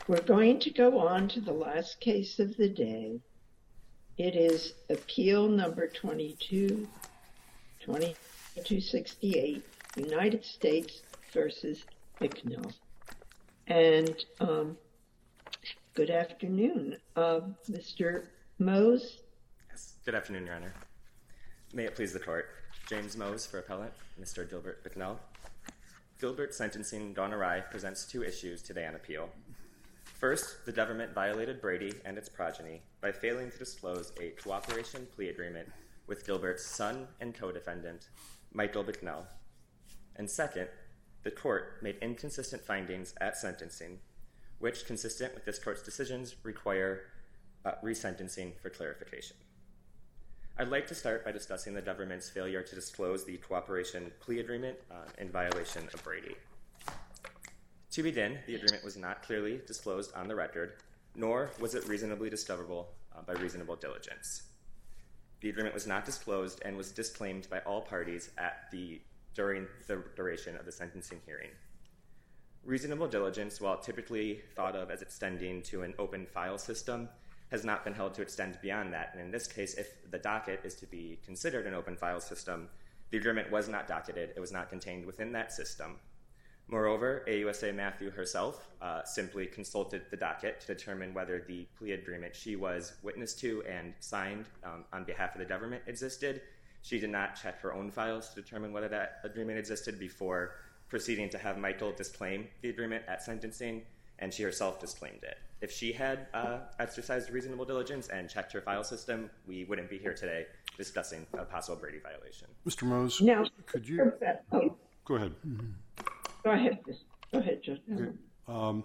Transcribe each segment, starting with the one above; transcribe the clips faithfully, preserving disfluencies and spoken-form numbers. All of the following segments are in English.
We're going to go on to the last case of the day. It is Appeal Number twenty-two twenty-two sixty-eight, United States versus Bicknell. And um, good afternoon, uh, Mister Mose. Yes, good afternoon, Your Honor. May it please the Court. James Mose for appellant, Mister Gilbert Bicknell. Gilbert's sentencing gone awry presents two issues today on appeal. First, the government violated Brady and its progeny by failing to disclose a cooperation plea agreement with Gilbert's son and co-defendant, Michael Bicknell. And second, the court made inconsistent findings at sentencing, which, consistent with this court's decisions, require uh, resentencing for clarification. I'd like to start by discussing the government's failure to disclose the cooperation plea agreement uh, in violation of Brady. To begin, the agreement was not clearly disclosed on the record, nor was it reasonably discoverable uh, by reasonable diligence. The agreement was not disclosed and was disclaimed by all parties at the during the duration of the sentencing hearing. Reasonable diligence, while typically thought of as extending to an open file system, has not been held to extend beyond that. And in this case, if the docket is to be considered an open file system, the agreement was not docketed. It was not contained within that system. Moreover, A U S A Matthew herself uh, simply consulted the docket to determine whether the plea agreement she was witness to and signed um, on behalf of the government existed. She did not check her own files to determine whether that agreement existed before proceeding to have Michael disclaim the agreement at sentencing, and she herself disclaimed it. If she had uh, exercised reasonable diligence and checked her file system, we wouldn't be here today discussing a possible Brady violation. Mister Mose, now, could you... Oh. Go ahead. Go ahead. Go ahead, Judge. Okay. Um,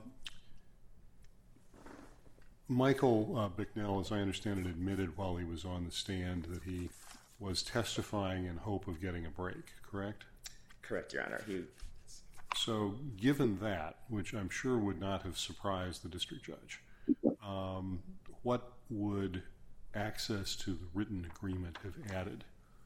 Michael uh, Bicknell, as I understand it, admitted while he was on the stand that he was testifying in hope of getting a break, correct? Correct, Your Honor. He... So given that, which I'm sure would not have surprised the district judge, um, what would access to the written agreement have added?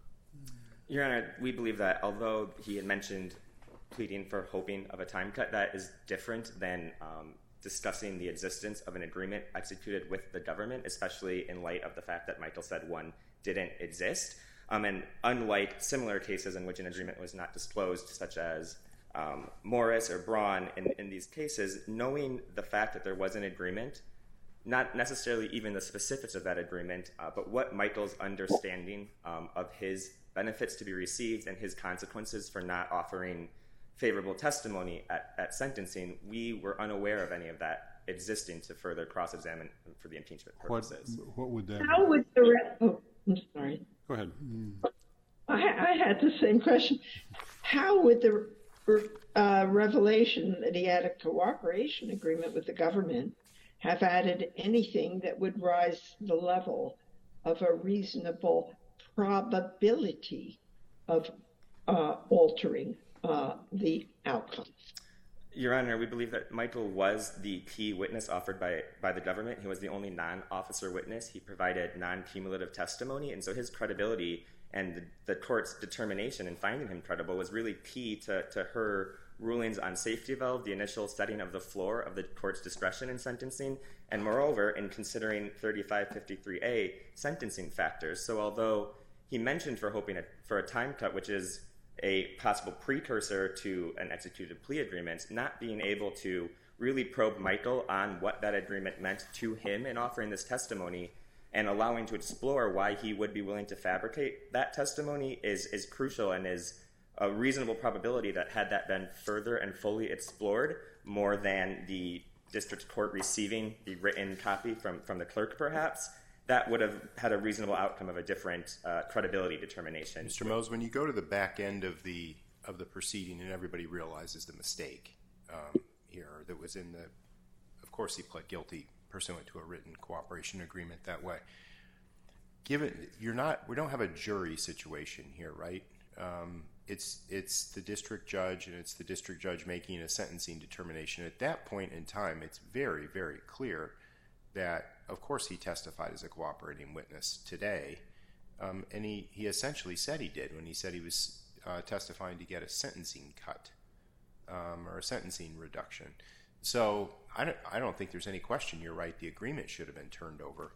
Your Honor, we believe that although he had mentioned pleading for hoping of a time cut, that is different than um, discussing the existence of an agreement executed with the government, especially in light of the fact that Michael said one didn't exist. Um, and unlike similar cases in which an agreement was not disclosed, such as um, Morris or Braun, in, in these cases, knowing the fact that there was an agreement, not necessarily even the specifics of that agreement, uh, but what Michael's understanding um, of his benefits to be received and his consequences for not offering favorable testimony at, at sentencing, we were unaware of any of that existing to further cross-examine for the impeachment purposes. What, what would that How be? would the... Re- oh, I'm sorry. Go ahead. I, I had the same question. How would the uh, revelation that he had a cooperation agreement with the government have added anything that would rise the level of a reasonable probability of uh, altering uh, the outcome? Your Honor, we believe that Michael was the key witness offered by, by the government. He was the only non-officer witness. He provided non-cumulative testimony, and so his credibility and the, the court's determination in finding him credible was really key to, to her rulings on safety valve, the initial setting of the floor of the court's discretion in sentencing, and moreover, in considering thirty-five fifty-three A sentencing factors. So although he mentioned for hoping a, for a time cut, which is a possible precursor to an executed plea agreement, not being able to really probe Michael on what that agreement meant to him in offering this testimony and allowing to explore why he would be willing to fabricate that testimony is, is crucial and is a reasonable probability that had that been further and fully explored, more than the district court receiving the written copy from, from the clerk perhaps, that would have had a reasonable outcome of a different uh, credibility determination. Mister Mose, when you go to the back end of the of the proceeding and everybody realizes the mistake um, here that was in the, of course he pled guilty pursuant to a written cooperation agreement that way. Given you're not, we don't have a jury situation here, right? Um, it's it's the district judge and it's the district judge making a sentencing determination. At that point in time, it's very, very clear that, of course, he testified as a cooperating witness today, um, and he, he essentially said he did when he said he was uh, testifying to get a sentencing cut um, or a sentencing reduction. So I don't, I don't think there's any question. You're right. The agreement should have been turned over.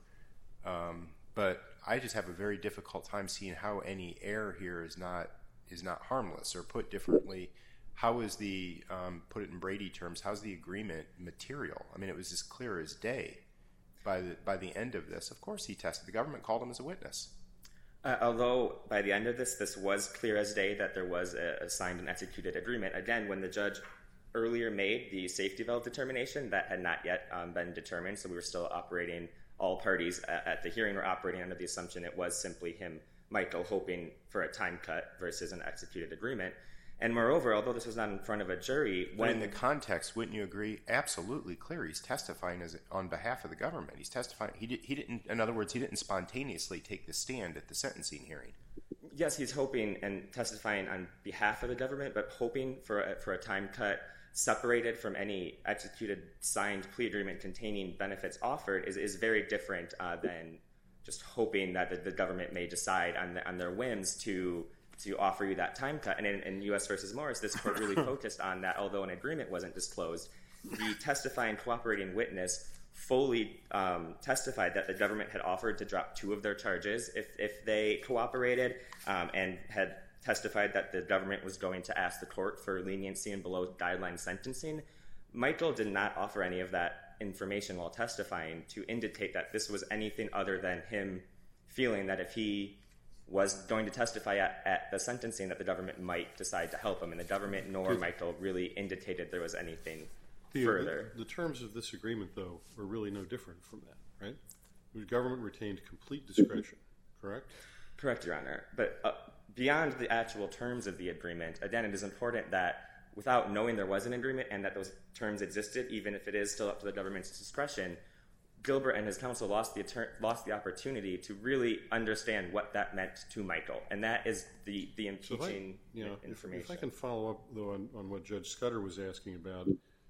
Um, but I just have a very difficult time seeing how any error here is not is not harmless. Or put differently, how is the um, put it in Brady terms? How's the agreement material? I mean, it was as clear as day by the by the end of this. Of course, he tested. The government called him as a witness. Uh, although by the end of this, this was clear as day that there was a, a signed and executed agreement. Again, when the judge earlier made the safety valve determination, that had not yet um, been determined, so we were still operating, all parties at, at the hearing were operating under the assumption it was simply him, Michael, hoping for a time cut versus an executed agreement. And moreover, although this was not in front of a jury, when when in the context, wouldn't you agree? Absolutely clear. He's testifying as on behalf of the government. He's testifying. He did, he didn't. In other words, he didn't spontaneously take the stand at the sentencing hearing. Yes, he's hoping and testifying on behalf of the government, but hoping for a, for a time cut separated from any executed signed plea agreement containing benefits offered is, is very different uh, than just hoping that the, the government may decide on, the, on their whims to to offer you that time cut. And in, in U S versus Morris, this court really focused on that. Although an agreement wasn't disclosed, the testifying cooperating witness fully um, testified that the government had offered to drop two of their charges if, if they cooperated, um, and had testified that the government was going to ask the court for leniency and below guideline sentencing. Michael did not offer any of that information while testifying to indicate that this was anything other than him feeling that if he was going to testify at, at the sentencing that the government might decide to help him, and the government nor Michael really indicated there was anything the, further. The, the terms of this agreement, though, are really no different from that, right? The government retained complete discretion, correct? Correct, Your Honor. But uh, beyond the actual terms of the agreement, again, it is important that without knowing there was an agreement and that those terms existed, even if it is still up to the government's discretion, Gilbert and his counsel lost the lost the opportunity to really understand what that meant to Michael, and that is the the impeaching so if I, you know, information. If, if I can follow up though on, on what Judge Scudder was asking about,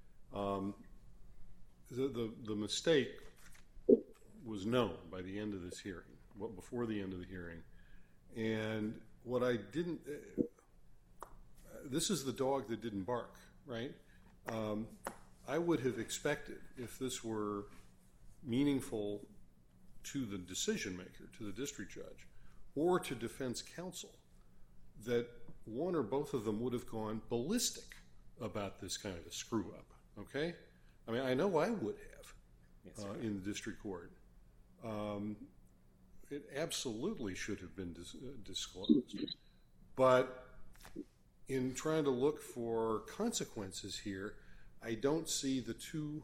um, the, the the mistake was known by the end of this hearing, well, before the end of the hearing, and what I didn't. Uh, this is the dog that didn't bark, right? Um, I would have expected if this were meaningful to the decision maker, to the district judge, or to defense counsel, that one or both of them would have gone ballistic about this kind of a screw up, okay? I mean, I know I would have yes, uh, in the district court. Um, it absolutely should have been dis- uh, disclosed. But in trying to look for consequences here, I don't see the two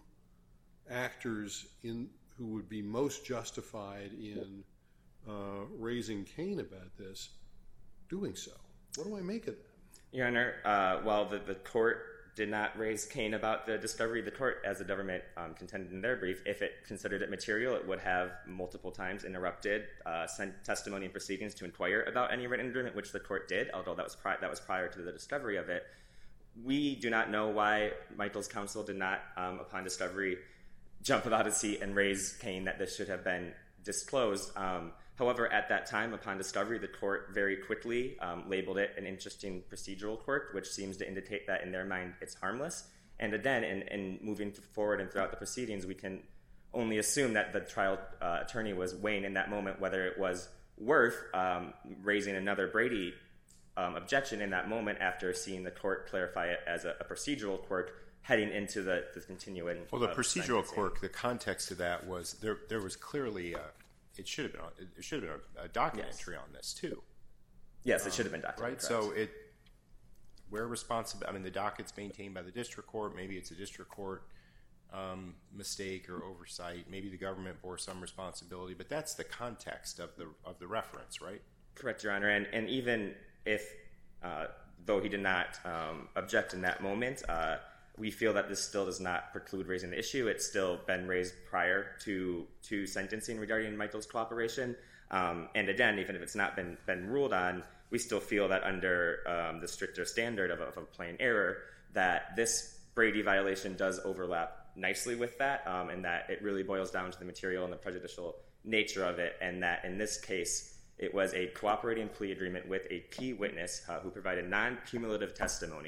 actors in who would be most justified in uh, raising Cain about this doing so. What do I make of that? Your Honor, uh, while the, the court did not raise Cain about the discovery, the court, as the government um, contended in their brief, if it considered it material, it would have multiple times interrupted uh, sent testimony and proceedings to inquire about any written agreement, which the court did, although that was pri- that was prior to the discovery of it. We do not know why Michael's counsel did not, um, upon discovery, jump about his seat and raise Cain that this should have been disclosed. Um, however, at that time, upon discovery, the court very quickly um, labeled it an interesting procedural quirk, which seems to indicate that in their mind it's harmless. And again, in, in moving forward and throughout the proceedings, we can only assume that the trial uh, attorney was weighing in that moment whether it was worth um, raising another Brady um, objection in that moment after seeing the court clarify it as a, a procedural quirk heading into the, the continuing. Well, the procedural quirk, the context of that was there. There was clearly a, it should have been it should have been a, a docket yes. entry on this too. Yes, it um, should have been documented. Right. Correct. So it where responsible. I mean, the docket's maintained by the district court. Maybe it's a district court um, mistake or oversight. Maybe the government bore some responsibility. But that's the context of the of the reference, right? Correct, Your Honor. And and even if uh, though he did not um, object in that moment. Uh, We feel that this still does not preclude raising the issue. It's still been raised prior to to sentencing regarding Michael's cooperation. Um, and again, even if it's not been been ruled on, we still feel that under um, the stricter standard of a, of a plain error, that this Brady violation does overlap nicely with that, um, and that it really boils down to the material and the prejudicial nature of it, and that in this case, it was a cooperating plea agreement with a key witness uh, who provided non-cumulative testimony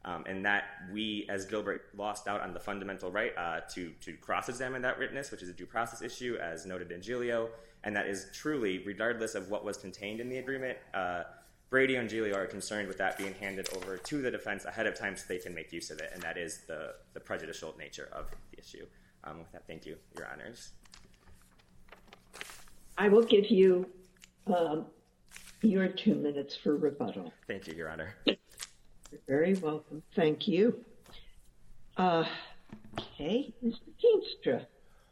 um, and that we, as Gilbert, lost out on the fundamental right uh, to, to cross-examine that witness, which is a due process issue, as noted in Giglio, and that is truly, regardless of what was contained in the agreement, uh, Brady and Giglio are concerned with that being handed over to the defense ahead of time so they can make use of it, and that is the, the prejudicial nature of the issue. Um, with that, thank you, Your Honors. I will give you um, your two minutes for rebuttal. Thank you, Your Honor. You're very welcome. Thank you. Uh, okay, Mister Kinstra.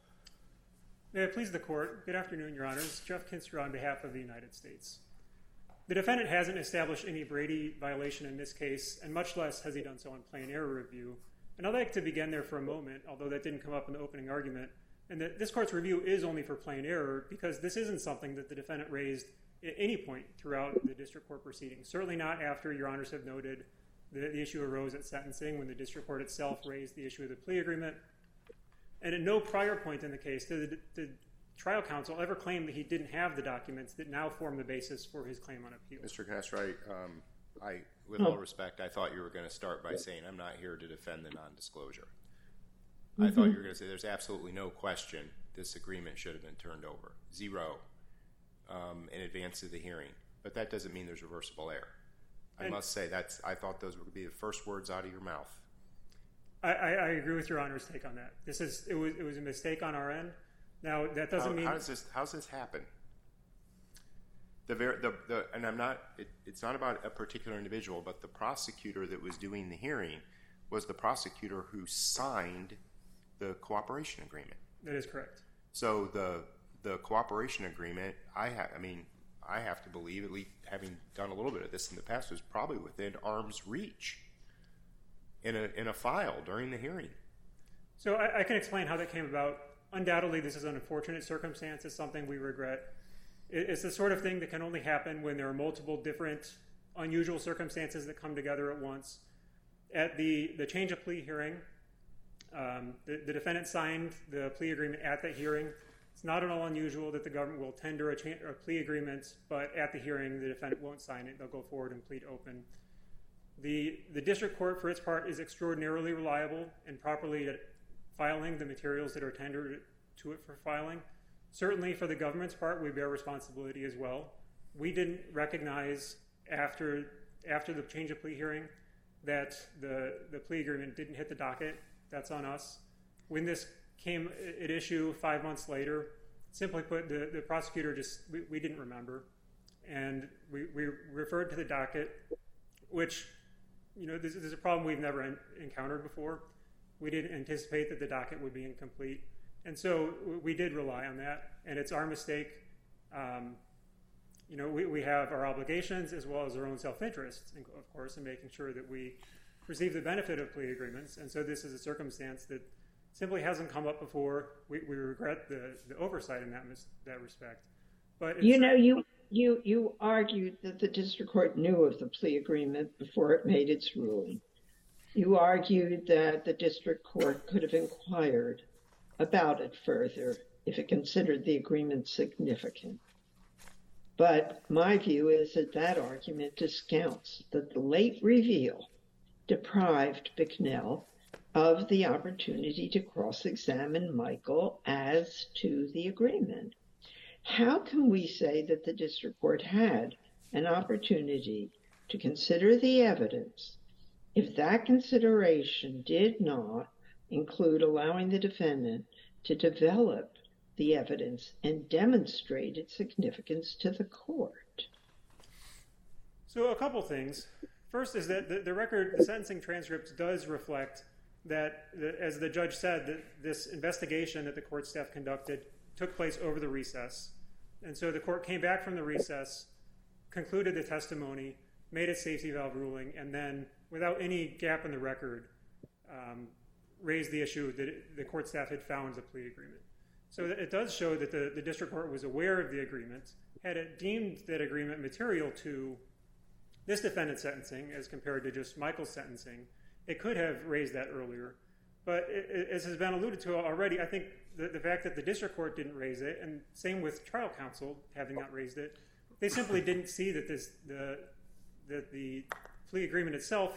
May it please the Court. Good afternoon, Your Honors. Jeff Kinstra on behalf of the United States. The defendant hasn't established any Brady violation in this case, and much less has he done so on plain error review. And I'd like to begin there for a moment, although that didn't come up in the opening argument, and that this Court's review is only for plain error because this isn't something that the defendant raised at any point throughout the district court proceedings. Certainly not after Your Honors have noted that the issue arose at sentencing when the district court itself raised the issue of the plea agreement. And at no prior point in the case did the, the trial counsel ever claim that he didn't have the documents that now form the basis for his claim on appeal. Mister Castro, um, I, with all respect, I thought you were going to start by saying I'm not here to defend the nondisclosure. Mm-hmm. I thought you were going to say there's absolutely no question this agreement should have been turned over. Zero. Um, in advance of the hearing. But that doesn't mean there's reversible error. I and must say, that's. I thought those would be the first words out of your mouth. I, I, I agree with Your Honor's take on that. This is it was it was a mistake on our end. Now that doesn't how, mean how does this how's this happen? The ver- the the and I'm not. It, it's not about a particular individual, but the prosecutor that was doing the hearing was the prosecutor who signed the cooperation agreement. That is correct. So the the cooperation agreement, I ha- I mean, I have to believe, at least having done a little bit of this in the past, was probably within arm's reach in a in a file during the hearing. So I, I can explain how that came about. Undoubtedly, this is an unfortunate circumstance. It's something we regret. It, it's the sort of thing that can only happen when there are multiple different unusual circumstances that come together at once. At the, the change of plea hearing, um, the, the defendant signed the plea agreement at that hearing. It's not at all unusual that the government will tender a, cha- a plea agreement, but at the hearing, the defendant won't sign it. They'll go forward and plead open. The, the district court, for its part, is extraordinarily reliable and properly at filing the materials that are tendered to it for filing. Certainly, for the government's part, we bear responsibility as well. We didn't recognize after after the change of plea hearing that the, the plea agreement didn't hit the docket. That's on us. When this came at issue five months later, simply put, the, the prosecutor just, we, we didn't remember. And we, we referred to the docket, which, you know, this, this is a problem we've never en- encountered before. We didn't anticipate that the docket would be incomplete. And so we did rely on that, and it's our mistake. Um, you know, we, we have our obligations as well as our own self-interest, of course, in making sure that we receive the benefit of plea agreements. And so this is a circumstance that simply hasn't come up before. We, we regret the, the oversight in that mis- that respect. But it's, you know, you you you argued that the district court knew of the plea agreement before it made its ruling. You argued that the district court could have inquired about it further if it considered the agreement significant. But my view is that that argument discounts that the late reveal deprived Bicknell of the opportunity to cross-examine Michael as to the agreement. How can we say that the district court had an opportunity to consider the evidence if that consideration did not include allowing the defendant to develop the evidence and demonstrate its significance to the court? So a couple things. First is that the, the record, the sentencing transcript does reflect that, the, as the judge said, that this investigation that the court staff conducted took place over the recess. And so the court came back from the recess, concluded the testimony, made a safety valve ruling, and then, without any gap in the record, um, raised the issue that it, the court staff had found a plea agreement. So it does show that the, the district court was aware of the agreement, had it deemed that agreement material to this defendant's sentencing as compared to just Michael's sentencing. It could have raised that earlier. But it, it, as has been alluded to already, I think the, the fact that the district court didn't raise it, and same with trial counsel having not raised it, they simply didn't see that this the that the plea agreement itself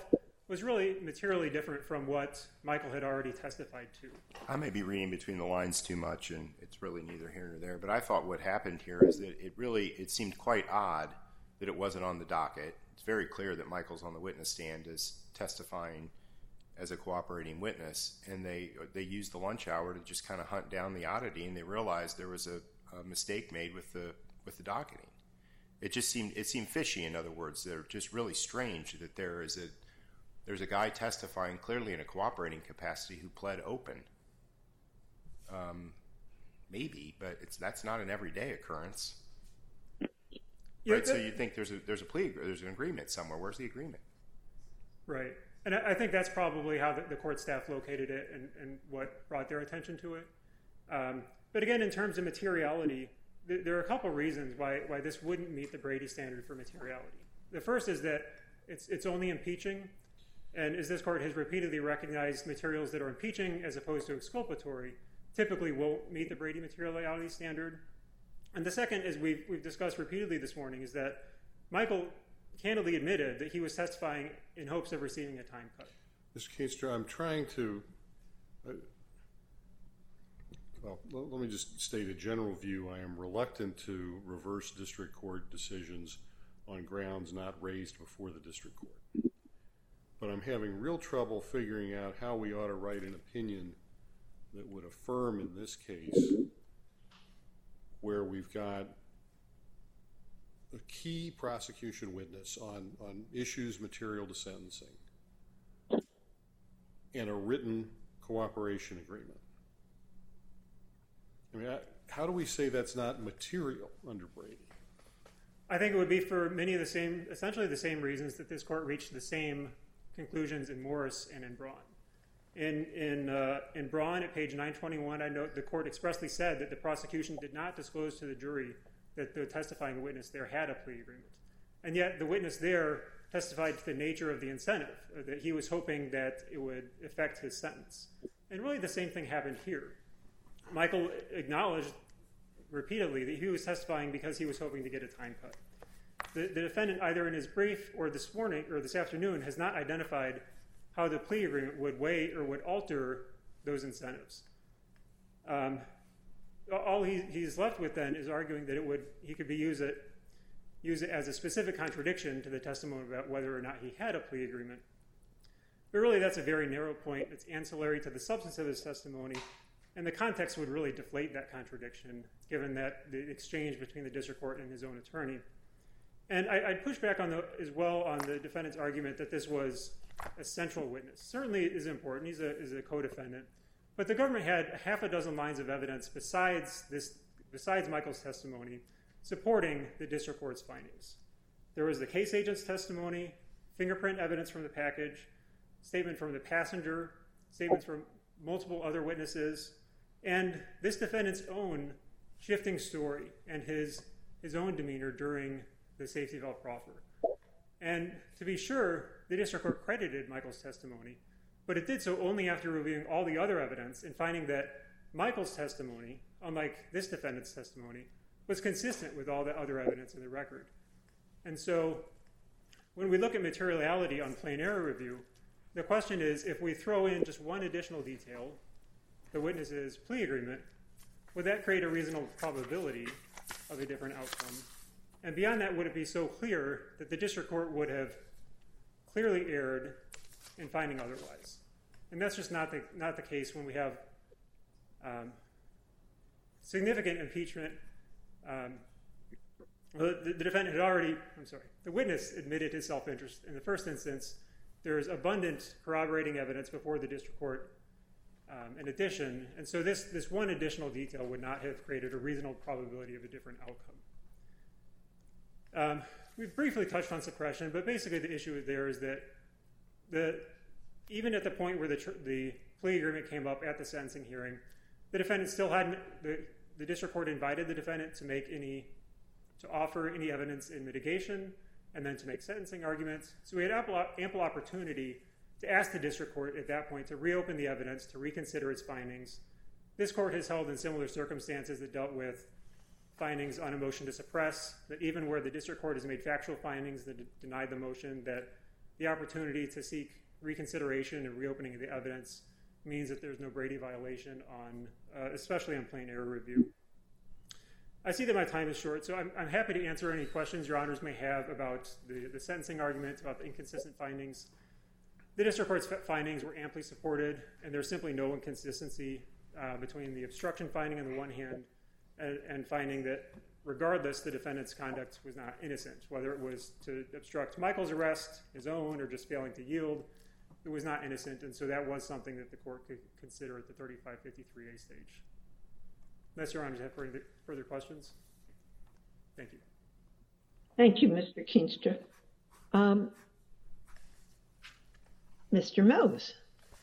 was really materially different from what Michael had already testified to. I may be reading between the lines too much, and it's really neither here nor there, but I thought what happened here is that it really, it seemed quite odd that it wasn't on the docket. It's very clear that Michael's on the witness stand as testifying as a cooperating witness, and they they used the lunch hour to just kind of hunt down the oddity, and they realized there was a, a mistake made with the with the docketing. It just seemed it seemed fishy. In other words, they're just really strange that there is a there's a guy testifying clearly in a cooperating capacity who pled open. Um, maybe, but it's that's not an everyday occurrence, yeah, right? that, So you think there's a there's a plea there's an agreement somewhere. Where's the agreement? Right. And I think that's probably how the, the court staff located it and, and what brought their attention to it. Um, but again, in terms of materiality, th- there are a couple reasons why, why this wouldn't meet the Brady standard for materiality. The first is that it's, it's only impeaching, and as this court has repeatedly recognized, materials that are impeaching as opposed to exculpatory typically won't meet the Brady materiality standard. And the second, as we've, we've discussed repeatedly this morning, is that Michael candidly admitted that he was testifying in hopes of receiving a time cut. Mister Keenstra, I'm trying to, uh, well, l- let me just state a general view. I am reluctant to reverse district court decisions on grounds not raised before the district court. But I'm having real trouble figuring out how we ought to write an opinion that would affirm in this case where we've got a key prosecution witness on, on issues material to sentencing and a written cooperation agreement. I mean, I, how do we say that's not material under Brady? I think it would be for many of the same, essentially the same reasons that this court reached the same conclusions in Morris and in Braun. In in uh, in Braun at page nine twenty-one, I note the court expressly said that the prosecution did not disclose to the jury that the testifying witness there had a plea agreement. And yet the witness there testified to the nature of the incentive, that he was hoping that it would affect his sentence. And really the same thing happened here. Michael acknowledged repeatedly that he was testifying because he was hoping to get a time cut. The, the defendant, either in his brief or this morning or this afternoon, has not identified how the plea agreement would weigh or would alter those incentives. Um, all he, he's left with then is arguing that it would he could be use it use it as a specific contradiction to the testimony about whether or not he had a plea agreement. But really that's a very narrow point. It's ancillary to the substance of his testimony, and the context would really deflate that contradiction given that the exchange between the district court and his own attorney. And I, I'd push back on the as well on the defendant's argument that this was a central witness. Certainly is important. He's a is a co-defendant. But the government had half a dozen lines of evidence besides this, besides Michael's testimony, supporting the district court's findings. There was the case agent's testimony, fingerprint evidence from the package, statement from the passenger, statements from multiple other witnesses, and this defendant's own shifting story and his his own demeanor during the safety valve proffer. And to be sure, the district court credited Michael's testimony, but it did so only after reviewing all the other evidence and finding that Michael's testimony, unlike this defendant's testimony, was consistent with all the other evidence in the record. And so when we look at materiality on plain error review, the question is, if we throw in just one additional detail, the witness's plea agreement, would that create a reasonable probability of a different outcome? And beyond that, would it be so clear that the district court would have clearly erred in finding otherwise? And that's just not the not the case when we have um, significant impeachment. Um, the, the defendant had already, I'm sorry, the witness admitted his self-interest. In the first instance, there is abundant corroborating evidence before the district court um, in addition. And so this, this one additional detail would not have created a reasonable probability of a different outcome. Um, we've briefly touched on suppression, but basically the issue there is that the even at the point where the, tr- the plea agreement came up at the sentencing hearing, the defendant still hadn't, the, the district court invited the defendant to make any, to offer any evidence in mitigation and then to make sentencing arguments. So we had ample, ample opportunity to ask the district court at that point to reopen the evidence, to reconsider its findings. This court has held in similar circumstances that dealt with findings on a motion to suppress, that even where the district court has made factual findings that d- denied the motion, that the opportunity to seek reconsideration and reopening of the evidence means that there's no Brady violation on, uh, especially on plain error review. I see that my time is short, so I'm, I'm happy to answer any questions your honors may have about the, the sentencing argument, about the inconsistent findings. The district court's findings were amply supported, and there's simply no inconsistency uh, between the obstruction finding on the one hand and, and finding that regardless, the defendant's conduct was not innocent. Whether it was to obstruct Michael's arrest, his own, or just failing to yield, it was not innocent, and so that was something that the court could consider at the thirty-five fifty-three A stage. Unless your honors have further, further questions. Thank you. Thank you, Mister Keenstra. Um, Mister Mose.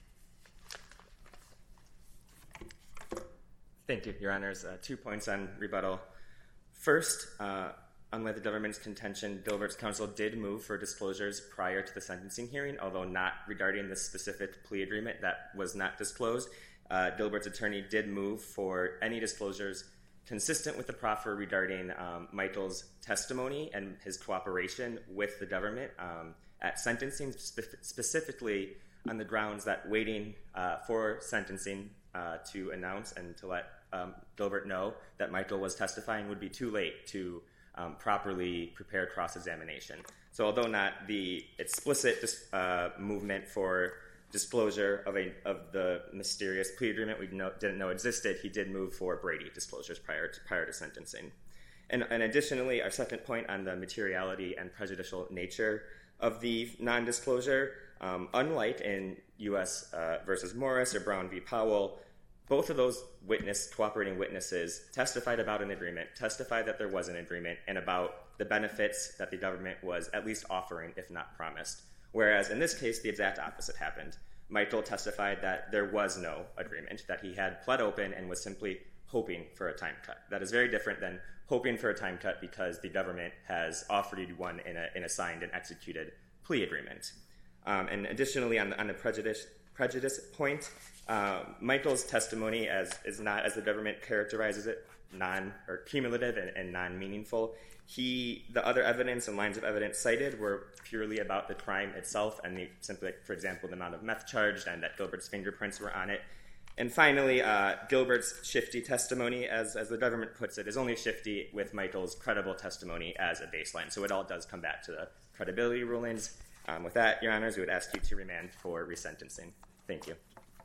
Thank you, your honors. Uh, two points on rebuttal. First, uh, unlike the government's contention, Dilbert's counsel did move for disclosures prior to the sentencing hearing, although not regarding the specific plea agreement that was not disclosed. Uh, Dilbert's attorney did move for any disclosures consistent with the proffer regarding um, Michael's testimony and his cooperation with the government um, at sentencing, spe- specifically on the grounds that waiting uh, for sentencing uh, to announce and to let um, Dilbert know that Michael was testifying would be too late to um, properly prepare cross-examination. So although not the explicit uh, movement for disclosure of a of the mysterious plea agreement we know, didn't know existed, he did move for Brady disclosures prior to prior to sentencing. And, and additionally, our second point on the materiality and prejudicial nature of the non-disclosure, um, unlike in U S uh, versus Morris or Brown v. Powell, both of those witness cooperating witnesses testified about an agreement, testified that there was an agreement, and about the benefits that the government was at least offering, if not promised. Whereas in this case, the exact opposite happened. Michael testified that there was no agreement, that he had pled open and was simply hoping for a time cut. That is very different than hoping for a time cut because the government has offered you one in a, in a signed and executed plea agreement. Um, and additionally, on the, on the prejudice, prejudice point, uh, Michael's testimony as is not, as the government characterizes it, non or cumulative and, and non-meaningful. He, the other evidence and lines of evidence cited were purely about the crime itself and the simply, for example, the amount of meth charged and that Gilbert's fingerprints were on it. And finally, uh, Gilbert's shifty testimony, as, as the government puts it, is only shifty with Michael's credible testimony as a baseline. So it all does come back to the credibility rulings. Um, with that, Your Honors, we would ask you to remand for resentencing. Thank you.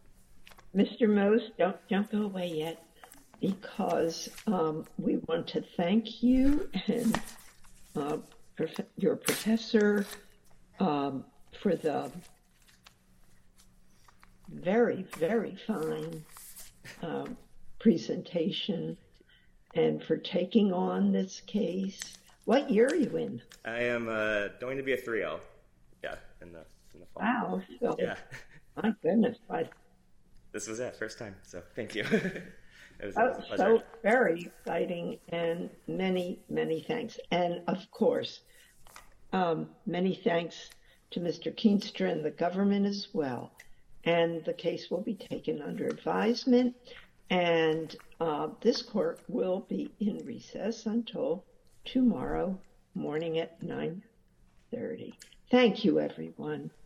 Mister Mose, don't, don't go away yet, because um, we want to thank you and uh, prof- your professor um, for the very, very fine um, presentation and for taking on this case. What year are you in? I am uh, going to be a three L. Yeah, in the, in the fall. Wow. So, yeah. My goodness. I, this was it, first time, so thank you. It was, oh, it was a pleasure. So very exciting, and many, many thanks. And of course, um, many thanks to Mister Keenstra and the government as well. And the case will be taken under advisement, and uh, this court will be in recess until tomorrow morning at nine thirty. Thank you, everyone.